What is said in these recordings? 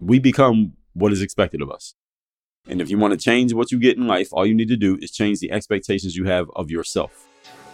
We become what is expected of us. And if you want to change what you get in life, all you need to do is change the expectations you have of yourself.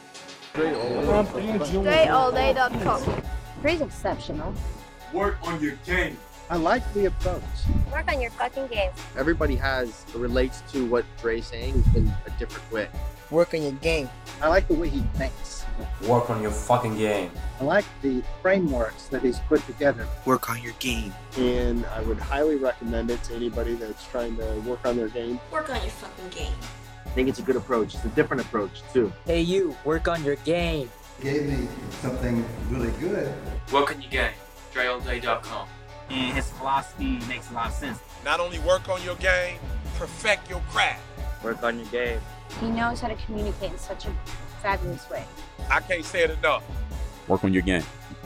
DreAllDay.com. Pretty exceptional. Work on your game. I like the approach. Work on your fucking game. Everybody relates to what Dre's saying in a different way. Work on your game. I like the way he thinks. Work on your fucking game. I like the frameworks that he's put together. Work on your game. And I would highly recommend it to anybody that's trying to work on their game. Work on your fucking game. I think it's a good approach. It's a different approach, too. Hey, you, work on your game. Gave me something really good. Work on your game. DreAllDay.com. And his philosophy makes a lot of sense. Not only work on your game, perfect your craft. Work on your game. He knows how to communicate in such a fabulous way. I can't say it enough. Work on your game.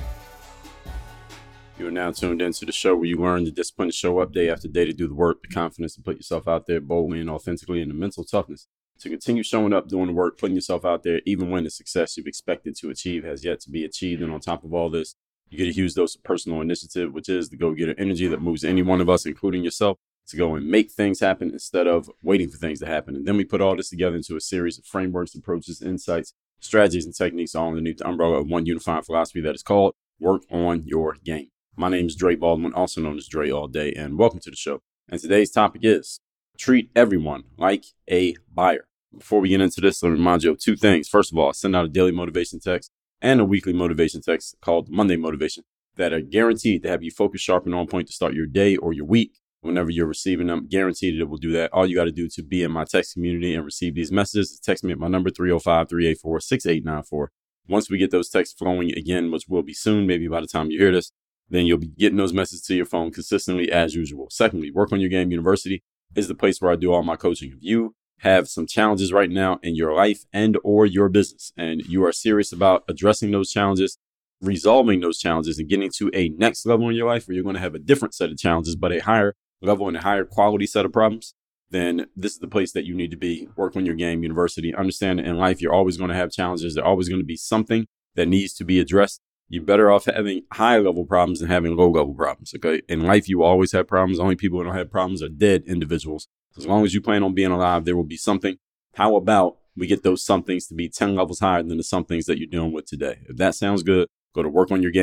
You are now tuned into the show where you learn the discipline to show up day after day to do the work, the confidence to put yourself out there boldly and authentically, and the mental toughness to continue showing up, doing the work, putting yourself out there, even when the success you've expected to achieve has yet to be achieved. And on top of all this, you get a huge dose of personal initiative, which is the go-getter energy that moves any one of us, including yourself, to go and make things happen instead of waiting for things to happen. And then we put all this together into a series of frameworks, approaches, insights, strategies, and techniques all underneath the umbrella of one unifying philosophy that is called Work on Your Game. My name is Dre Baldwin, also known as Dre All Day, and welcome to the show. And today's topic is treat everyone like a buyer. Before we get into this, let me remind you of two things. First of all, I send out a daily motivation text and a weekly motivation text called Monday Motivation that are guaranteed to have you focused, sharp, and on point to start your day or your week. Whenever you're receiving them, guaranteed it will do that. All you got to do to be in my text community and receive these messages is text me at my number 305-384-6894. Once we get those texts flowing again, which will be soon, maybe by the time you hear this, then you'll be getting those messages to your phone consistently as usual. Secondly, Work on Your Game University is the place where I do all my coaching. If you have some challenges right now in your life and or your business, and you are serious about addressing those challenges, resolving those challenges, and getting to a next level in your life where you're going to have a different set of challenges, but a higher level and a higher quality set of problems, then this is the place that you need to be. Work on Your Game University. Understand that in life, you're always going to have challenges. There's always going to be something that needs to be addressed. You're better off having high level problems than having low level problems. Okay. In life, you will always have problems. Only people who don't have problems are dead individuals. As long as you plan on being alive, there will be something. How about we get those somethings to be 10 levels higher than the somethings that you're dealing with today? If that sounds good, go to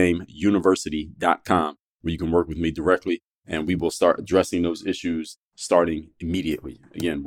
workonyourgameuniversity.com where you can work with me directly, and we will start addressing those issues starting immediately. Again,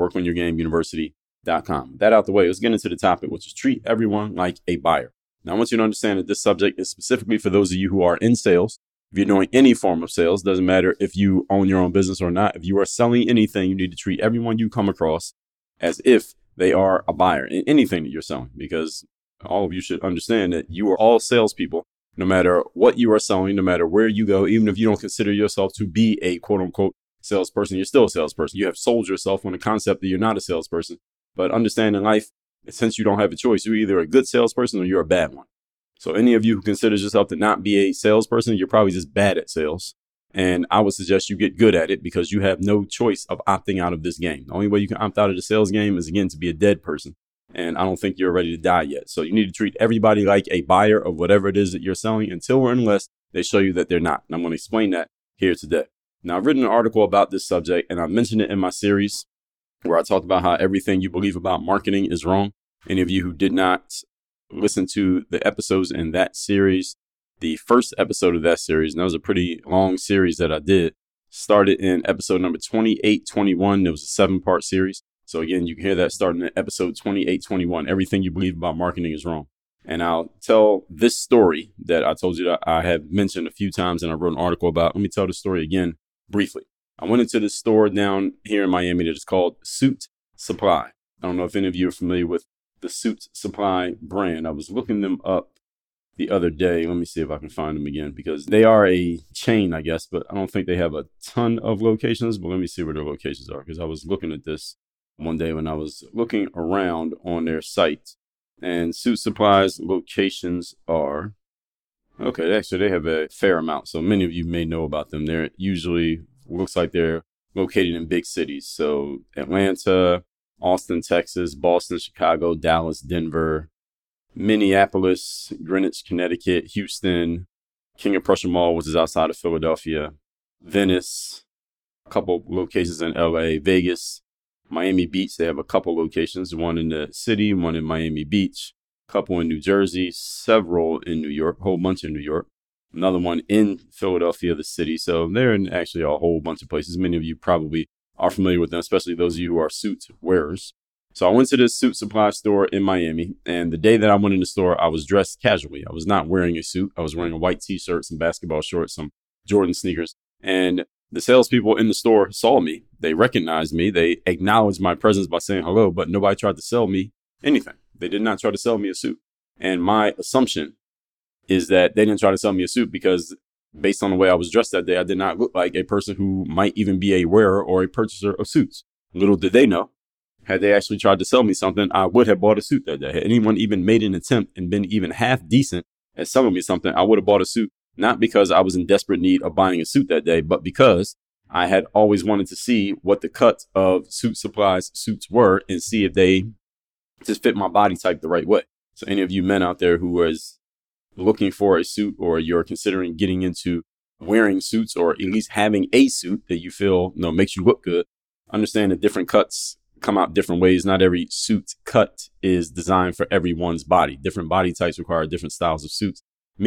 workonyourgameuniversity.com. That out the way, let's get into the topic, which is treat everyone like a buyer. Now, I want you to understand that this subject is specifically for those of you who are in sales. If you're doing any form of sales, doesn't matter if you own your own business or not. If you are selling anything, you need to treat everyone you come across as if they are a buyer in anything that you're selling, because all of you should understand that you are all salespeople. No matter what you are selling, no matter where you go, even if you don't consider yourself to be a quote unquote salesperson, you're still a salesperson. You have sold yourself on the concept that you're not a salesperson. But understand in life, since you don't have a choice, you're either a good salesperson or you're a bad one. So any of you who considers yourself to not be a salesperson, you're probably just bad at sales. And I would suggest you get good at it because you have no choice of opting out of this game. The only way you can opt out of the sales game is, again, to be a dead person. And I don't think you're ready to die yet. So you need to treat everybody like a buyer of whatever it is that you're selling until or unless they show you that they're not. And I'm going to explain that here today. Now, I've written an article about this subject, and I mentioned it in my series where I talked about how everything you believe about marketing is wrong. Any of you who did not listen to the episodes in that series, the first episode of that series, and that was a pretty long series that I did, started in episode number 2821. It was a 7-part series. So again, you can hear that starting at episode 2821. Everything you believe about marketing is wrong. And I'll tell this story that I told you that I have mentioned a few times and I wrote an article about. Let me tell the story again briefly. I went into this store down here in Miami that is called Suit Supply. I don't know if any of you are familiar with the Suit Supply brand. I was looking them up the other day. Let me see if I can find them again, because they are a chain, I guess, but I don't think they have a ton of locations. But let me see where their locations are, because I was looking at this one day when I was looking around on their site. And Suit Supply's locations are, okay, actually they have a fair amount. So many of you may know about them. They're usually, looks like they're located in big cities. So Atlanta, Austin, Texas, Boston, Chicago, Dallas, Denver, Minneapolis, Greenwich, Connecticut, Houston, King of Prussia Mall, which is outside of Philadelphia, Venice, a couple locations in LA, Vegas, Miami Beach. They have a couple locations, one in the city, one in Miami Beach, a couple in New Jersey, several in New York, a whole bunch in New York, another one in Philadelphia, the city. So they're in actually a whole bunch of places. Many of you probably are familiar with them, especially those of you who are suit wearers. So I went to this suit supply store in Miami, and the day that I went in the store, I was dressed casually. I was not wearing a suit. I was wearing a white t-shirt, some basketball shorts, some Jordan sneakers. And the salespeople in the store saw me. They recognized me. They acknowledged my presence by saying hello, but nobody tried to sell me anything. They did not try to sell me a suit. And my assumption is that they didn't try to sell me a suit because based on the way I was dressed that day, I did not look like a person who might even be a wearer or a purchaser of suits. Little did they know, had they actually tried to sell me something, I would have bought a suit that day. Had anyone even made an attempt and been even half decent at selling me something, I would have bought a suit, not because I was in desperate need of buying a suit that day, but because I had always wanted to see what the cut of Suit Supply's suits were and see if they just fit my body type the right way. So any of you men out there who is looking for a suit, or you're considering getting into wearing suits, or at least having a suit that you feel makes you look good, understand that different cuts come out different ways. Not every suit cut is designed for everyone's body. Different body types require different styles of suits.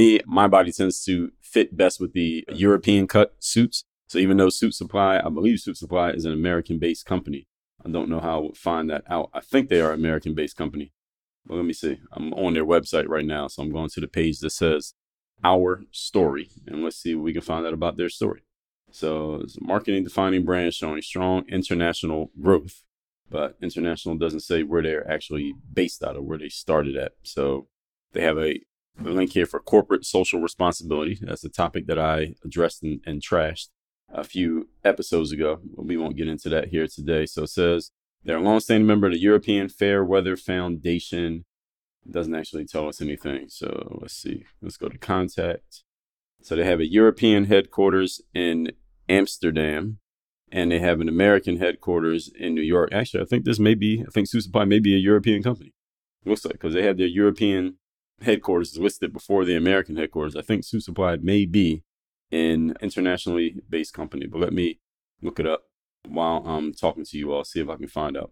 My body tends to fit best with the European cut suits. So even though Suit Supply, I believe Suit Supply is an American-based company. I don't know how I would find that out. I think they are an American-based company. But let me see. I'm on their website right now. So I'm going to the page that says Our Story. And let's see what we can find out about their story. So it's a marketing defining brand showing strong international growth. But international doesn't say where they're actually based out of, where they started at. So they have a link here for corporate social responsibility. That's a topic that I addressed and trashed a few episodes ago. We won't get into that here today. So it says they're a longstanding member of the European Fair Weather Foundation. It doesn't actually tell us anything. So let's see. Let's go to contact. So they have a European headquarters in Amsterdam, and they have an American headquarters in New York. Actually, I think Suit Supply may be a European company. It looks like, because they have their European headquarters listed before the American headquarters. I think Suit Supply may be an internationally based company, but let me look it up while I'm talking to you all, see if I can find out.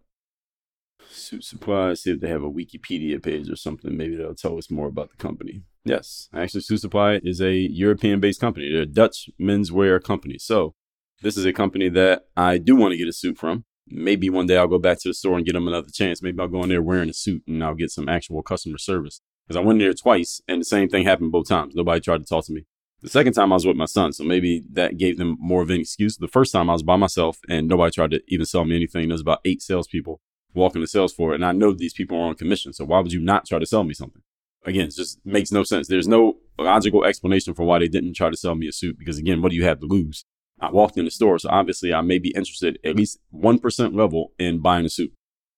Suit Supply, see if they have a Wikipedia page or something. Maybe they'll tell us more about the company. Yes, actually, Suit Supply is a European-based company. They're a Dutch menswear company. So this is a company that I do want to get a suit from. Maybe one day I'll go back to the store and get them another chance. Maybe I'll go in there wearing a suit and I'll get some actual customer service. Because I went in there twice and the same thing happened both times. Nobody tried to talk to me. The second time I was with my son, so maybe that gave them more of an excuse. The first time I was by myself and nobody tried to even sell me anything. There's about 8 salespeople walking the sales floor, and I know these people are on commission. So why would you not try to sell me something? Again, it just makes no sense. There's no logical explanation for why they didn't try to sell me a suit. Because again, what do you have to lose? I walked in the store, so obviously I may be interested at least 1% level in buying a suit.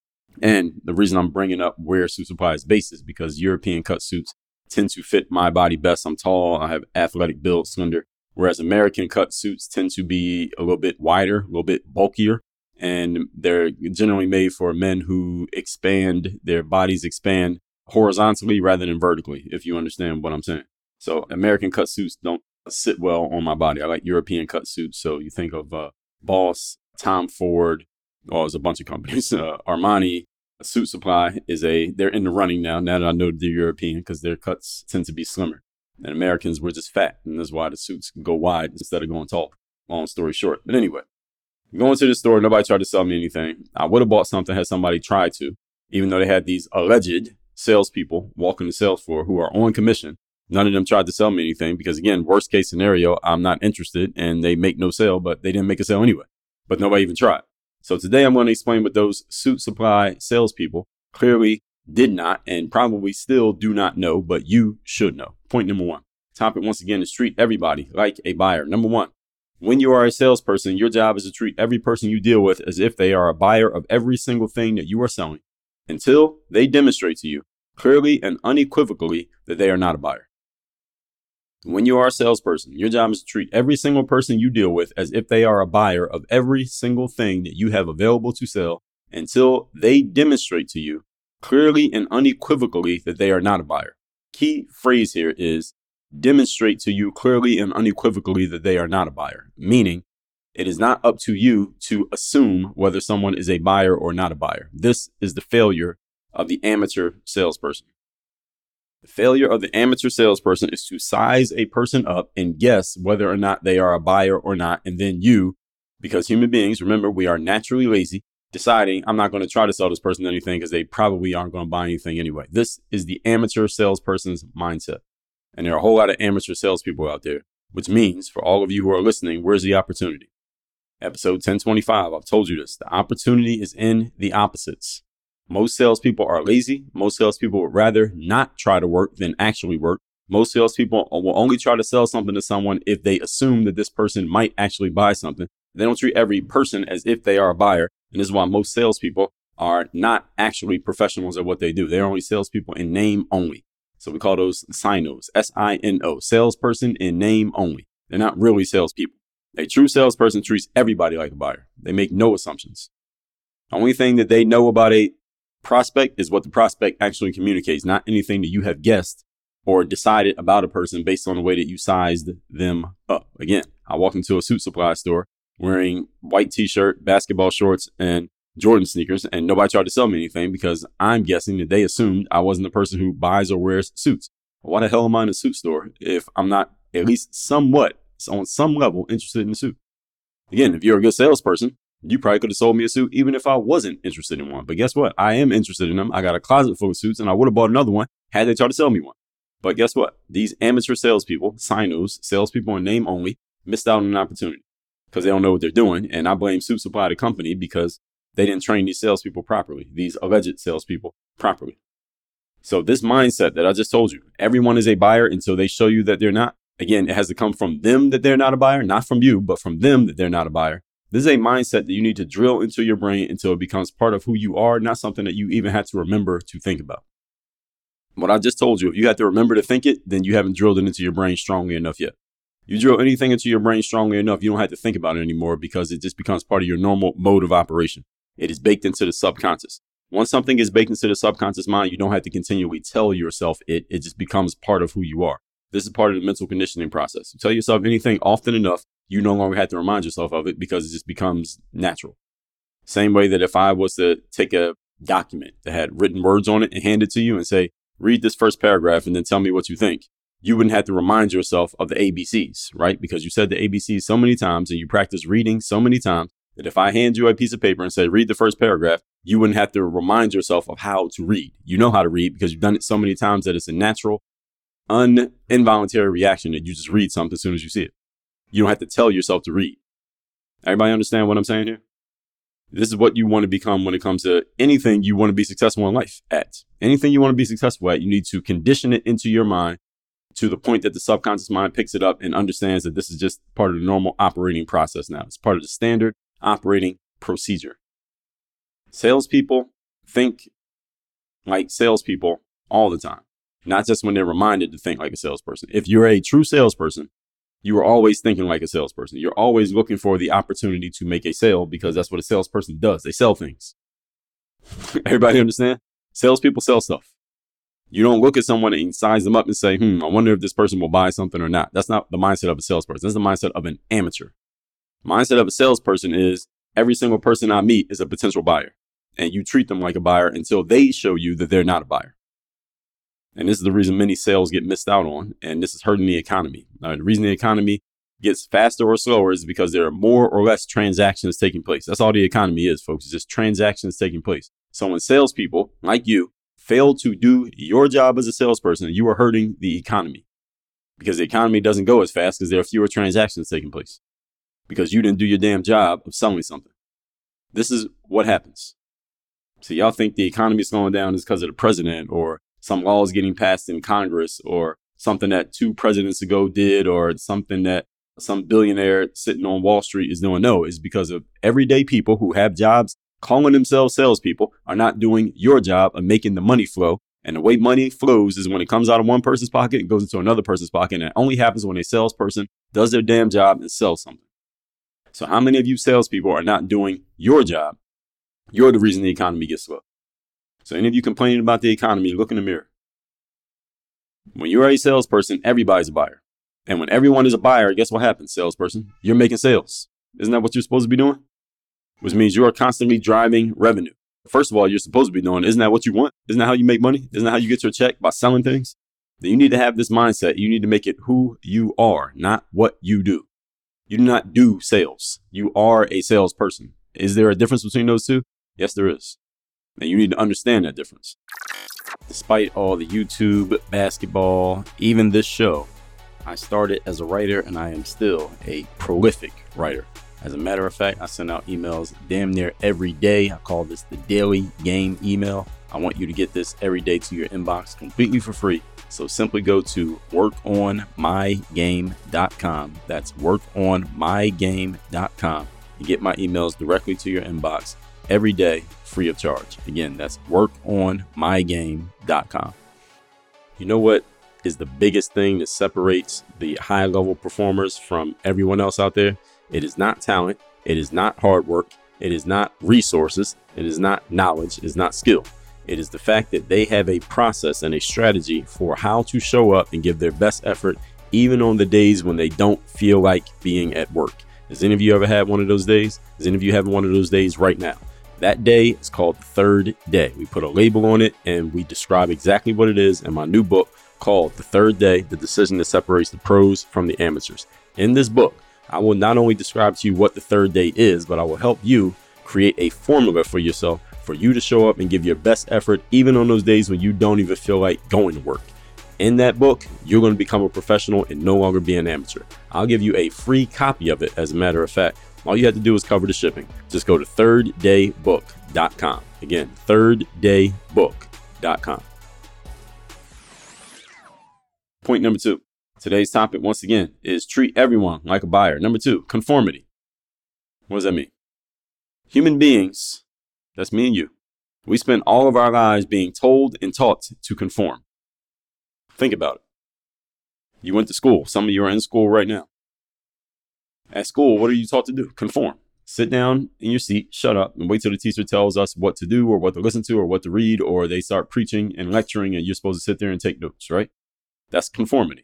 And the reason I'm bringing up where Suit Supply is based is because European cut suits tend to fit my body best. I'm tall, I have athletic build, slender, whereas American cut suits tend to be a little bit wider, a little bit bulkier, and they're generally made for men who their bodies expand horizontally rather than vertically, if you understand what I'm saying. So American cut suits don't sit well on my body. I like European cut suits. So you think of Boss, Tom Ford, there's a bunch of companies, Armani. Suit Supply they're in the running now that I know they're European, because their cuts tend to be slimmer. And Americans were just fat, and that's why the suits go wide instead of going tall. Long story short. But anyway, going to the store, nobody tried to sell me anything. I would have bought something had somebody tried to, even though they had these alleged salespeople walking the sales floor who are on commission. None of them tried to sell me anything because, again, worst case scenario, I'm not interested and they make no sale, but they didn't make a sale anyway. But nobody even tried. So today I'm going to explain what those Suit Supply salespeople clearly did not and probably still do not know, but you should know. Point number 1. Topic once again is treat everybody like a buyer. Number 1, when you are a salesperson, your job is to treat every person you deal with as if they are a buyer of every single thing that you are selling until they demonstrate to you clearly and unequivocally that they are not a buyer. When you are a salesperson, your job is to treat every single person you deal with as if they are a buyer of every single thing that you have available to sell until they demonstrate to you clearly and unequivocally that they are not a buyer. Key phrase here is demonstrate to you clearly and unequivocally that they are not a buyer. Meaning, It is not up to you to assume whether someone is a buyer or not a buyer. This is the failure of the amateur salesperson. The failure of the amateur salesperson is to size a person up and guess whether or not they are a buyer or not. And then you, because human beings, remember, we are naturally lazy, deciding I'm not going to try to sell this person anything because they probably aren't going to buy anything anyway. This is the amateur salesperson's mindset. And there are a whole lot of amateur salespeople out there, which means for all of you who are listening, where's the opportunity? Episode 1025, I've told you this. The opportunity is in the opposites. Most salespeople are lazy. Most salespeople would rather not try to work than actually work. Most salespeople will only try to sell something to someone if they assume that this person might actually buy something. They don't treat every person as if they are a buyer. And this is why most salespeople are not actually professionals at what they do. They're only salespeople in name only. So we call those sinos, S-I-N-O, salesperson in name only. They're not really salespeople. A true salesperson treats everybody like a buyer. They make no assumptions. The only thing that they know about a prospect is what the prospect actually communicates, not anything that you have guessed or decided about a person based on the way that you sized them up. Again, I walked into a suit supply store wearing white t-shirt, basketball shorts, and Jordan sneakers, and nobody tried to sell me anything because I'm guessing that they assumed I wasn't the person who buys or wears suits. Well, why the hell am I in a suit store if I'm not at least somewhat, on some level, interested in the suit? Again, if you're a good salesperson, you probably could have sold me a suit even if I wasn't interested in one. But guess what? I am interested in them. I got a closet full of suits, and I would have bought another one had they tried to sell me one. But guess what? These amateur salespeople, sinos, salespeople in name only, missed out on an opportunity because they don't know what they're doing. And I blame Suit Supply, the company, because they didn't train these salespeople properly, these alleged salespeople properly. So this mindset that I just told you, everyone is a buyer until they show you that they're not. Again, it has to come from them that they're not a buyer, not from you, but from them that they're not a buyer. This is a mindset that you need to drill into your brain until it becomes part of who you are, not something that you even have to remember to think about. What I just told you, if you have to remember to think it, then you haven't drilled it into your brain strongly enough yet. You drill anything into your brain strongly enough, you don't have to think about it anymore because it just becomes part of your normal mode of operation. It is baked into the subconscious. Once something is baked into the subconscious mind, you don't have to continually tell yourself it. It just becomes part of who you are. This is part of the mental conditioning process. You tell yourself anything often enough, you no longer have to remind yourself of it because it just becomes natural. Same way that if I was to take a document that had written words on it and hand it to you and say, read this first paragraph and then tell me what you think, you wouldn't have to remind yourself of the ABCs, right? Because you said the ABCs so many times and you practice reading so many times that if I hand you a piece of paper and say, read the first paragraph, you wouldn't have to remind yourself of how to read. You know how to read because you've done it so many times that it's a natural, involuntary reaction that you just read something as soon as you see it. You don't have to tell yourself to read. Everybody understand what I'm saying here? This is what you want to become when it comes to anything you want to be successful in life at. Anything you want to be successful at, you need to condition it into your mind to the point that the subconscious mind picks it up and understands that this is just part of the normal operating process now. It's part of the standard operating procedure. Salespeople think like salespeople all the time, not just when they're reminded to think like a salesperson. If you're a true salesperson, you are always thinking like a salesperson. You're always looking for the opportunity to make a sale because that's what a salesperson does. They sell things. Everybody understand? Salespeople sell stuff. You don't look at someone and size them up and say, I wonder if this person will buy something or not. That's not the mindset of a salesperson. That's the mindset of an amateur. Mindset of a salesperson is every single person I meet is a potential buyer. And you treat them like a buyer until they show you that they're not a buyer. And this is the reason many sales get missed out on. And this is hurting the economy. The reason the economy gets faster or slower is because there are more or less transactions taking place. That's all the economy is, folks. It's just transactions taking place. So when salespeople like you fail to do your job as a salesperson, you are hurting the economy because the economy doesn't go as fast because there are fewer transactions taking place because you didn't do your damn job of selling something. This is what happens. So y'all think the economy is slowing down is because of the president or some laws getting passed in Congress or something that 2 presidents ago did or something that some billionaire sitting on Wall Street is doing. No, it's because of everyday people who have jobs calling themselves salespeople are not doing your job of making the money flow. And the way money flows is when it comes out of one person's pocket and goes into another person's pocket. And it only happens when a salesperson does their damn job and sells something. So how many of you salespeople are not doing your job? You're the reason the economy gets slow. So any of you complaining about the economy, look in the mirror. When you're a salesperson, everybody's a buyer. And when everyone is a buyer, guess what happens, salesperson? You're making sales. Isn't that what you're supposed to be doing? Which means you are constantly driving revenue. First of all, you're supposed to be doing, isn't that what you want? Isn't that how you make money? Isn't that how you get your check? By selling things? Then you need to have this mindset. You need to make it who you are, not what you do. You do not do sales. You are a salesperson. Is there a difference between those two? Yes, there is. And you need to understand that difference. Despite all the YouTube, basketball, even this show, I started as a writer and I am still a prolific writer. As a matter of fact, I send out emails damn near every day. I call this the daily game email. I want you to get this every day to your inbox completely for free. So simply go to workonmygame.com. That's workonmygame.com. You get my emails directly to your inbox every day, free of charge. Again, that's workonmygame.com. You know what is the biggest thing that separates the high level performers from everyone else out there? It is not talent. It is not hard work. It is not resources. It is not knowledge. It is not skill. It is the fact that they have a process and a strategy for how to show up and give their best effort, even on the days when they don't feel like being at work. Has any of you ever had one of those days? Is any of you having one of those days right now? That day is called the third day. We put a label on it and we describe exactly what it is in my new book called The Third Day, The Decision That Separates the Pros from the Amateurs. In this book, I will not only describe to you what the third day is, but I will help you create a formula for yourself for you to show up and give your best effort, even on those days when you don't even feel like going to work. In that book, you're going to become a professional and no longer be an amateur. I'll give you a free copy of it. As a matter of fact, all you have to do is cover the shipping. Just go to thirddaybook.com. Again, thirddaybook.com. Point number 2. Today's topic, once again, is treat everyone like a buyer. Number 2, conformity. What does that mean? Human beings, that's me and you, we spend all of our lives being told and taught to conform. Think about it. You went to school. Some of you are in school right now. At school, what are you taught to do? Conform. Sit down in your seat, shut up, and wait till the teacher tells us what to do or what to listen to or what to read, or they start preaching and lecturing and you're supposed to sit there and take notes, right? That's conformity.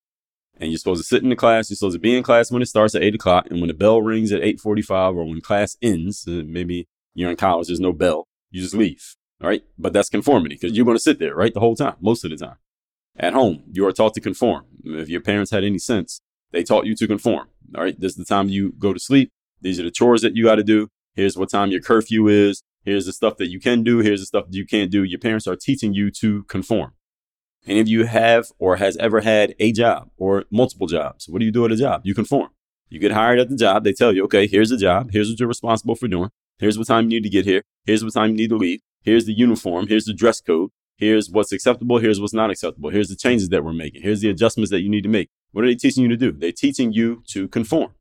And you're supposed to sit in the class. You're supposed to be in class when it starts at 8 o'clock. And when the bell rings at 8:45 or when class ends, maybe you're in college, there's no bell. You just leave, all right? But that's conformity because you're going to sit there, right, the whole time, most of the time. At home, you are taught to conform. If your parents had any sense, they taught you to conform, all right? This is the time you go to sleep. These are the chores that you got to do. Here's what time your curfew is. Here's the stuff that you can do. Here's the stuff that you can't do. Your parents are teaching you to conform. Any of you have or has ever had a job or multiple jobs? What do you do at a job? You conform. You get hired at the job. They tell you, okay, here's the job. Here's what you're responsible for doing. Here's what time you need to get here. Here's what time you need to leave. Here's the uniform. Here's the dress code. Here's what's acceptable. Here's what's not acceptable. Here's the changes that we're making. Here's the adjustments that you need to make. What are they teaching you to do? They're teaching you to conform.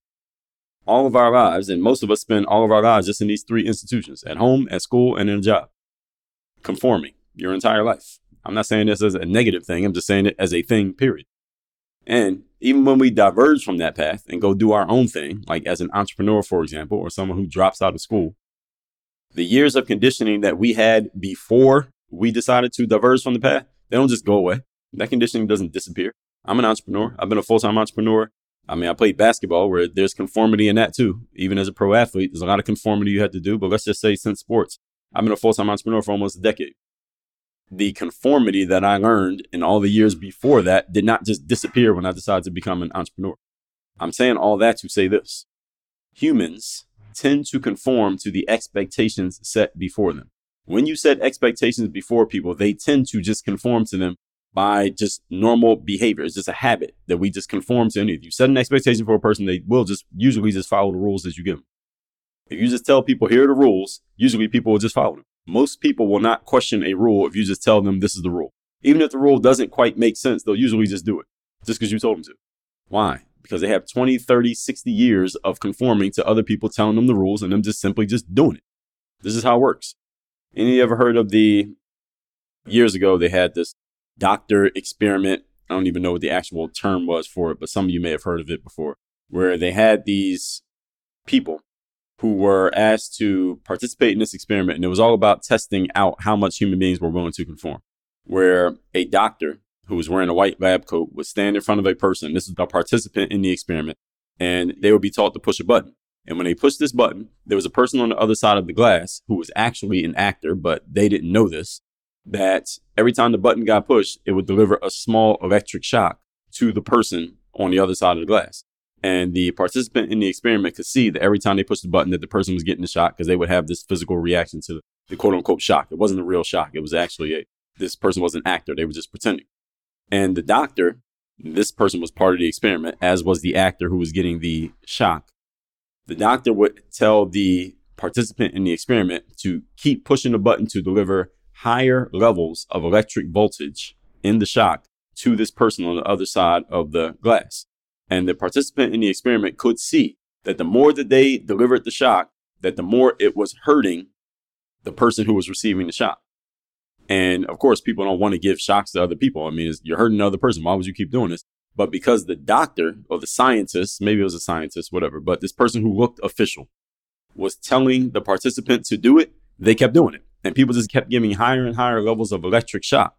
All of our lives, and most of us spend all of our lives just in these 3 institutions, at home, at school, and in a job. Conforming your entire life. I'm not saying this as a negative thing. I'm just saying it as a thing, period. And even when we diverge from that path and go do our own thing, like as an entrepreneur, for example, or someone who drops out of school, the years of conditioning that we had before we decided to diverge from the path, they don't just go away. That conditioning doesn't disappear. I'm an entrepreneur. I've been a full-time entrepreneur. I mean, I played basketball where there's conformity in that too. Even as a pro athlete, there's a lot of conformity you have to do. But let's just say since sports, I've been a full-time entrepreneur for almost a decade. The conformity that I learned in all the years before that did not just disappear when I decided to become an entrepreneur. I'm saying all that to say this. Humans tend to conform to the expectations set before them. When you set expectations before people, they tend to just conform to them by just normal behavior. It's just a habit that we just conform to. And if you set an expectation for a person, they will just usually just follow the rules that you give them. If you just tell people, here are the rules, usually people will just follow them. Most people will not question a rule if you just tell them this is the rule. Even if the rule doesn't quite make sense, they'll usually just do it just because you told them to. Why? Because they have 20, 30, 60 years of conforming to other people telling them the rules and them just simply just doing it. This is how it works. Any of you ever heard of years ago, they had this doctor experiment. I don't even know what the actual term was for it, but some of you may have heard of it before, where they had these people who were asked to participate in this experiment. And it was all about testing out how much human beings were willing to conform, where a doctor who was wearing a white lab coat would stand in front of a person. This is a participant in the experiment. And they would be taught to push a button. And when they pushed this button, there was a person on the other side of the glass who was actually an actor, but they didn't know this, that every time the button got pushed, it would deliver a small electric shock to the person on the other side of the glass. And the participant in the experiment could see that every time they pushed the button that the person was getting the shock, because they would have this physical reaction to the quote unquote shock. It wasn't a real shock. It was actually this person was an actor. They were just pretending. And the doctor, this person was part of the experiment, as was the actor who was getting the shock. The doctor would tell the participant in the experiment to keep pushing the button to deliver higher levels of electric voltage in the shock to this person on the other side of the glass. And the participant in the experiment could see that the more that they delivered the shock, that the more it was hurting the person who was receiving the shock. And of course, people don't want to give shocks to other people. I mean, you're hurting another person. Why would you keep doing this? But because the doctor or the scientist, maybe it was a scientist, whatever, but this person who looked official was telling the participant to do it, they kept doing it. And people just kept giving higher and higher levels of electric shock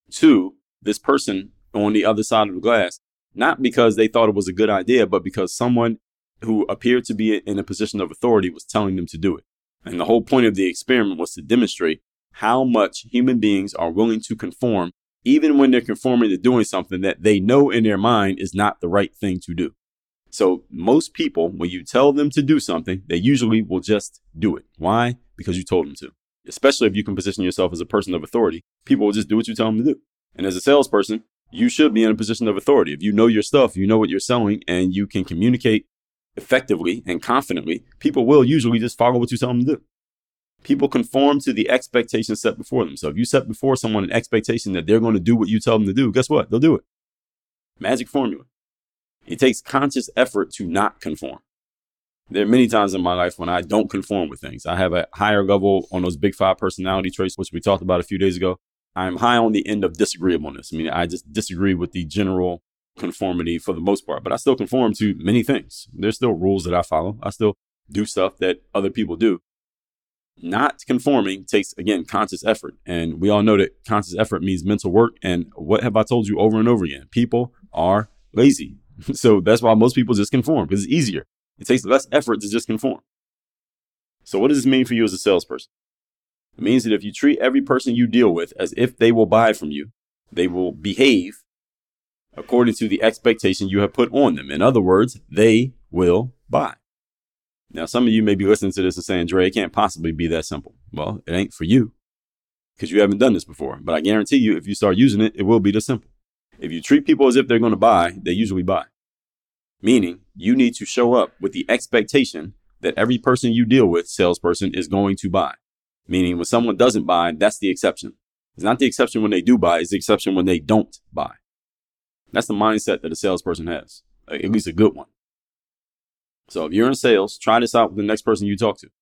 to this person on the other side of the glass, not because they thought it was a good idea, but because someone who appeared to be in a position of authority was telling them to do it. And the whole point of the experiment was to demonstrate how much human beings are willing to conform, even when they're conforming to doing something that they know in their mind is not the right thing to do. So most people, when you tell them to do something, they usually will just do it. Why? Because you told them to. Especially if you can position yourself as a person of authority, people will just do what you tell them to do. And as a salesperson, you should be in a position of authority. If you know your stuff, you know what you're selling, and you can communicate effectively and confidently, people will usually just follow what you tell them to do. People conform to the expectations set before them. So if you set before someone an expectation that they're going to do what you tell them to do, guess what? They'll do it. Magic formula. It takes conscious effort to not conform. There are many times in my life when I don't conform with things. I have a higher level on those big 5 personality traits, which we talked about a few days ago. I'm high on the end of disagreeableness. I mean, I just disagree with the general conformity for the most part, but I still conform to many things. There's still rules that I follow. I still do stuff that other people do. Not conforming takes, again, conscious effort. And we all know that conscious effort means mental work. And what have I told you over and over again? People are lazy. So that's why most people just conform, because it's easier. It takes less effort to just conform. So what does this mean for you as a salesperson? It means that if you treat every person you deal with as if they will buy from you, they will behave according to the expectation you have put on them. In other words, they will buy. Now, some of you may be listening to this and saying, Dre, it can't possibly be that simple. Well, it ain't for you because you haven't done this before. But I guarantee you, if you start using it, it will be this simple. If you treat people as if they're going to buy, they usually buy. Meaning you need to show up with the expectation that every person you deal with, salesperson, is going to buy. Meaning when someone doesn't buy, that's the exception. It's not the exception when they do buy, it's the exception when they don't buy. That's the mindset that a salesperson has, at least a good one. So if you're in sales, try this out with the next person you talk to.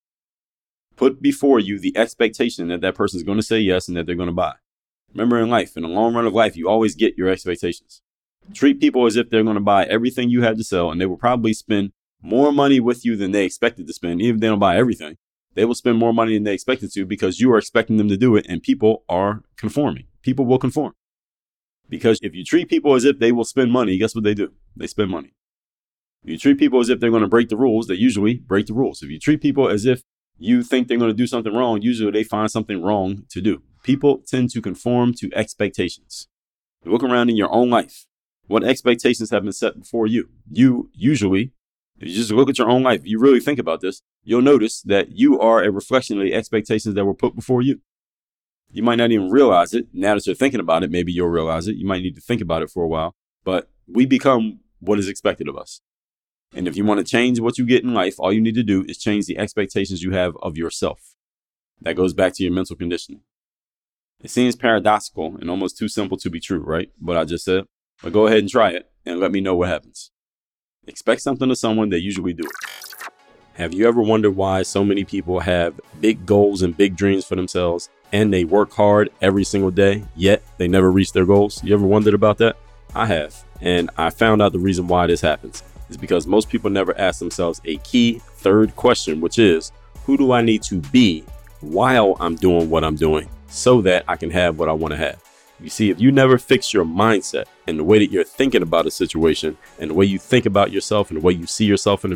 Put before you the expectation that that person is going to say yes and that they're going to buy. Remember, in life, in the long run of life, you always get your expectations. Treat people as if they're going to buy everything you have to sell, and they will probably spend more money with you than they expected to spend. Even if they don't buy everything, they will spend more money than they expected to because you are expecting them to do it, and people are conforming. People will conform. Because if you treat people as if they will spend money, guess what they do? They spend money. If you treat people as if they're going to break the rules, they usually break the rules. If you treat people as if you think they're going to do something wrong, usually they find something wrong to do. People tend to conform to expectations. Look around in your own life. What expectations have been set before you? You usually, if you just look at your own life, if you really think about this, you'll notice that you are a reflection of the expectations that were put before you. You might not even realize it. Now that you're thinking about it, maybe you'll realize it. You might need to think about it for a while. But we become what is expected of us. And if you want to change what you get in life, all you need to do is change the expectations you have of yourself. That goes back to your mental conditioning. It seems paradoxical and almost too simple to be true, right? What I just said. But go ahead and try it and let me know what happens. Expect something of someone, they usually do it. Have you ever wondered why so many people have big goals and big dreams for themselves and they work hard every single day, yet they never reach their goals? You ever wondered about that? I have. And I found out the reason why this happens is because most people never ask themselves a key third question, which is, who do I need to be while I'm doing what I'm doing so that I can have what I want to have? You see, if you never fix your mindset and the way that you're thinking about a situation and the way you think about yourself and the way you see yourself in the mirror,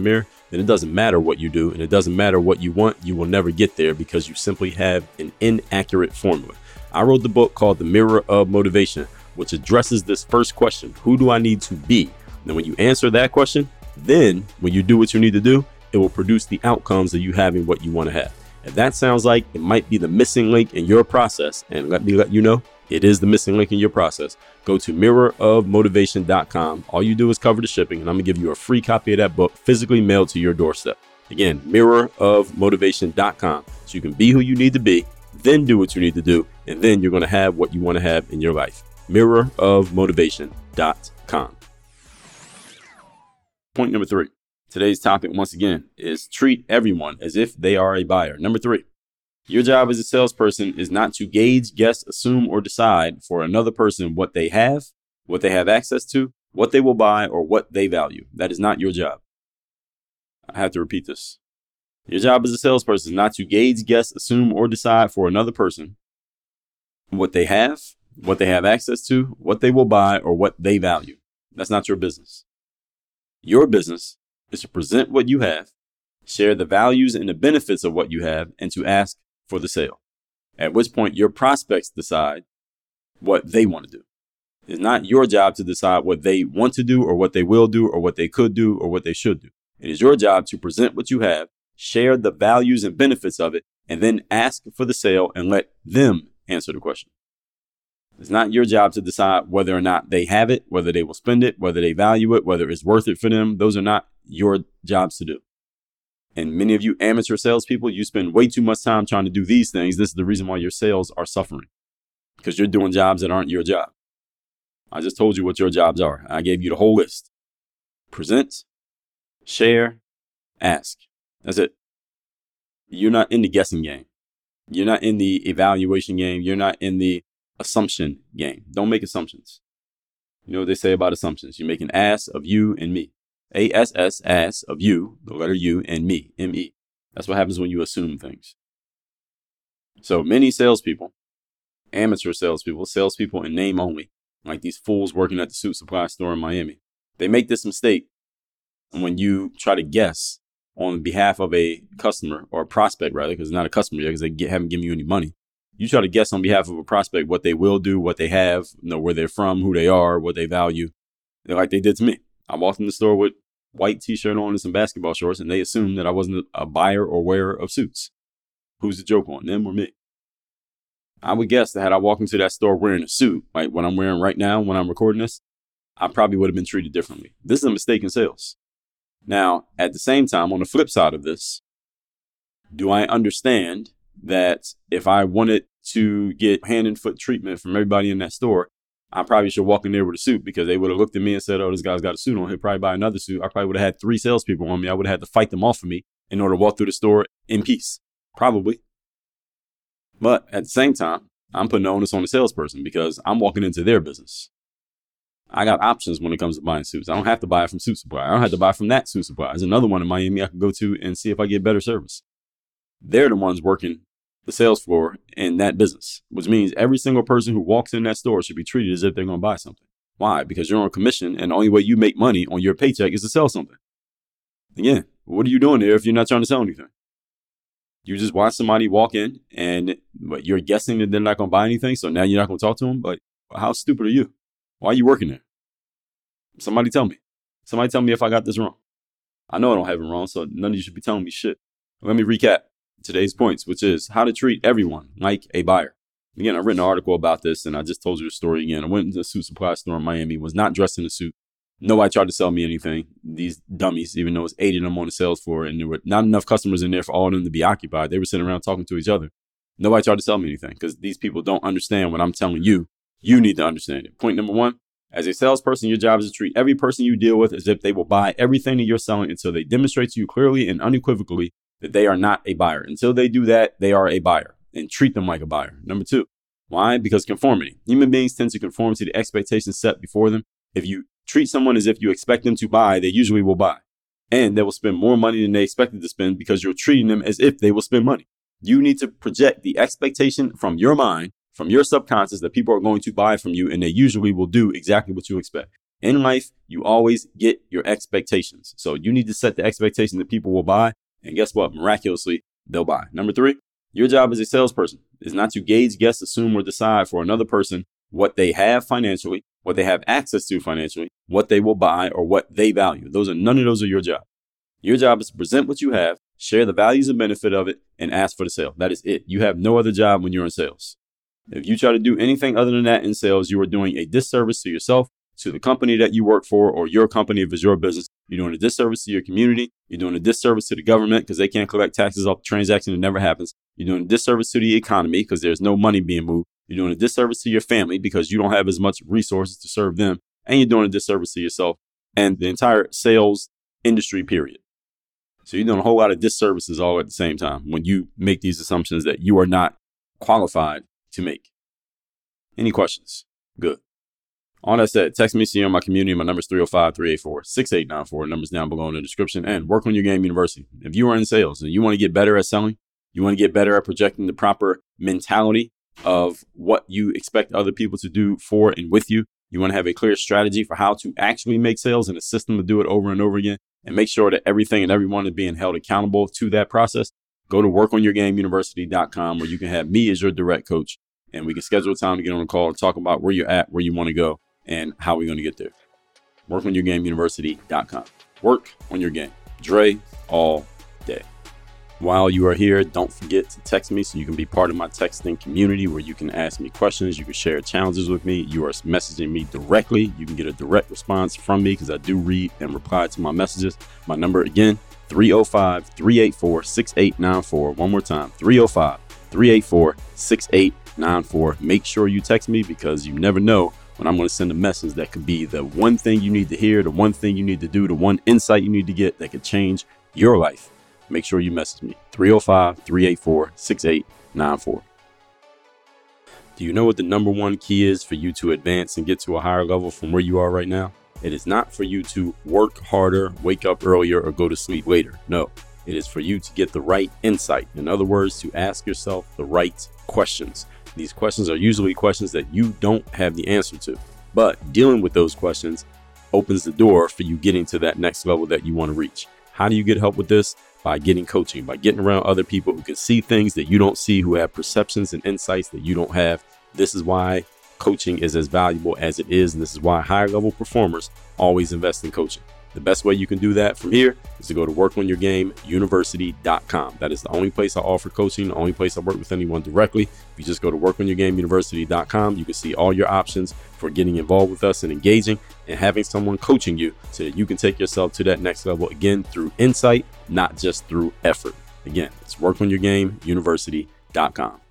then it doesn't matter what you do and it doesn't matter what you want. You will never get there because you simply have an inaccurate formula. I wrote the book called The Mirror of Motivation, which addresses this first question: who do I need to be? And when you answer that question, then when you do what you need to do, it will produce the outcomes of you having what you want to have. If that sounds like it might be the missing link in your process, and let me let you know, it is the missing link in your process, go to mirrorofmotivation.com. All you do is cover the shipping, and I'm going to give you a free copy of that book physically mailed to your doorstep. Again, mirrorofmotivation.com, so you can be who you need to be, then do what you need to do, and then you're going to have what you want to have in your life. Mirrorofmotivation.com. Point number 3. Today's topic, once again, is treat everyone as if they are a buyer. Number 3, your job as a salesperson is not to gauge, guess, assume, or decide for another person what they have access to, what they will buy, or what they value. That is not your job. I have to repeat this. Your job as a salesperson is not to gauge, guess, assume, or decide for another person what they have access to, what they will buy, or what they value. That's not your business. Your business is to present what you have, share the values and the benefits of what you have, and to ask for the sale. At which point your prospects decide what they want to do. It's not your job to decide what they want to do or what they will do or what they could do or what they should do. It is your job to present what you have, share the values and benefits of it, and then ask for the sale and let them answer the question. It's not your job to decide whether or not they have it, whether they will spend it, whether they value it, whether it's worth it for them. Those are not your jobs to do. And many of you amateur salespeople, you spend way too much time trying to do these things. This is the reason why your sales are suffering, because you're doing jobs that aren't your job. I just told you what your jobs are. I gave you the whole list. Present, share, ask. That's it. You're not in the guessing game. You're not in the evaluation game. You're not in the assumption game. Don't make assumptions. You know what they say about assumptions? You make an ass of you and me. ASS, ass of you, the letter U, and me, M-E. That's what happens when you assume things. So many salespeople, amateur salespeople in name only, like these fools working at the suit supply store in Miami, they make this mistake when you try to guess on behalf of a customer, or a prospect rather, because it's not a customer yet because they haven't given you any money. You try to guess on behalf of a prospect what they will do, what they have, where they're from, who they are, what they value. They're like they did to me. I walked in the store with white t-shirt on and some basketball shorts, and they assumed that I wasn't a buyer or wearer of suits. Who's the joke on, them or me? I would guess that had I walked into that store wearing a suit, like what I'm wearing right now when I'm recording this, I probably would have been treated differently. This is a mistake in sales. Now, at the same time, on the flip side of this, do I understand that if I wanted to get hand and foot treatment from everybody in that store, I probably should walk in there with a suit, because they would have looked at me and said, oh, this guy's got a suit on. He'll probably buy another suit. I probably would have had 3 salespeople on me. I would have had to fight them off of me in order to walk through the store in peace. Probably. But at the same time, I'm putting the onus on the salesperson because I'm walking into their business. I got options when it comes to buying suits. I don't have to buy it from Suit Supply. I don't have to buy from that Suit Supply. There's another one in Miami I can go to and see if I get better service. They're the ones working the sales floor in that business, which means every single person who walks in that store should be treated as if they're going to buy something. Why? Because you're on commission, and the only way you make money on your paycheck is to sell something. Again, what are you doing there if you're not trying to sell anything? You just watch somebody walk in, and you're guessing that they're not going to buy anything, so now you're not going to talk to them? But how stupid are you? Why are you working there? Somebody tell me. Somebody tell me if I got this wrong. I know I don't have it wrong, so none of you should be telling me shit. Let me recap today's points, which is how to treat everyone like a buyer. Again, I've written an article about this, and I just told you the story again. I went into a suit supply store in Miami, was not dressed in a suit. Nobody tried to sell me anything. These dummies, even though it was 8 of them on the sales floor, and there were not enough customers in there for all of them to be occupied. They were sitting around talking to each other. Nobody tried to sell me anything, because these people don't understand what I'm telling you. You need to understand it. Point number 1, as a salesperson, your job is to treat every person you deal with as if they will buy everything that you're selling until they demonstrate to you clearly and unequivocally that they are not a buyer. Until they do that, they are a buyer, and treat them like a buyer. Number 2, why? Because conformity. Human beings tend to conform to the expectations set before them. If you treat someone as if you expect them to buy, they usually will buy. And they will spend more money than they expected to spend because you're treating them as if they will spend money. You need to project the expectation from your mind, from your subconscious, that people are going to buy from you, and they usually will do exactly what you expect. In life, you always get your expectations. So you need to set the expectation that people will buy. And guess what? Miraculously, they'll buy. Number 3, your job as a salesperson is not to gauge, guess, assume, or decide for another person what they have financially, what they have access to financially, what they will buy, or what they value. None of those are your job. Your job is to present what you have, share the values and benefit of it, and ask for the sale. That is it. You have no other job when you're in sales. If you try to do anything other than that in sales, you are doing a disservice to yourself, to the company that you work for, or your company if it's your business. You're doing a disservice to your community. You're doing a disservice to the government because they can't collect taxes off the transaction. It never happens. You're doing a disservice to the economy because there's no money being moved. You're doing a disservice to your family because you don't have as much resources to serve them. And you're doing a disservice to yourself and the entire sales industry, period. So you're doing a whole lot of disservices all at the same time when you make these assumptions that you are not qualified to make. Any questions? Good. All that said, text me, see you on my community. My number is 305-384-6894. Numbers down below in the description. And Work on Your Game University. If you are in sales and you want to get better at selling, you want to get better at projecting the proper mentality of what you expect other people to do for and with you, you want to have a clear strategy for how to actually make sales and a system to do it over and over again, and make sure that everything and everyone is being held accountable to that process, go to workonyourgameuniversity.com, where you can have me as your direct coach, and we can schedule a time to get on a call and talk about where you're at, where you want to go, and how we're going to get there. Workonyourgameuniversity.com. Work on your game. Dre all day. While you are here, don't forget to text me so you can be part of my texting community where you can ask me questions. You can share challenges with me. You are messaging me directly. You can get a direct response from me because I do read and reply to my messages. My number again, 305-384-6894. One more time, 305-384-6894. Make sure you text me because you never know when I'm going to send a message that could be the one thing you need to hear, the one thing you need to do, the one insight you need to get that could change your life. Make sure you message me, 305-384-6894. Do you know what the number one key is for you to advance and get to a higher level from where you are right now? It is not for you to work harder, wake up earlier, or go to sleep later. No, it is for you to get the right insight. In other words, to ask yourself the right questions. These questions are usually questions that you don't have the answer to, but dealing with those questions opens the door for you getting to that next level that you want to reach. How do you get help with this? By getting coaching, by getting around other people who can see things that you don't see, who have perceptions and insights that you don't have. This is why coaching is as valuable as it is. And this is why higher level performers always invest in coaching. The best way you can do that from here is to go to workonyourgameuniversity.com. That is the only place I offer coaching, the only place I work with anyone directly. If you just go to workonyourgameuniversity.com, you can see all your options for getting involved with us and engaging and having someone coaching you so that you can take yourself to that next level again through insight, not just through effort. Again, it's workonyourgameuniversity.com.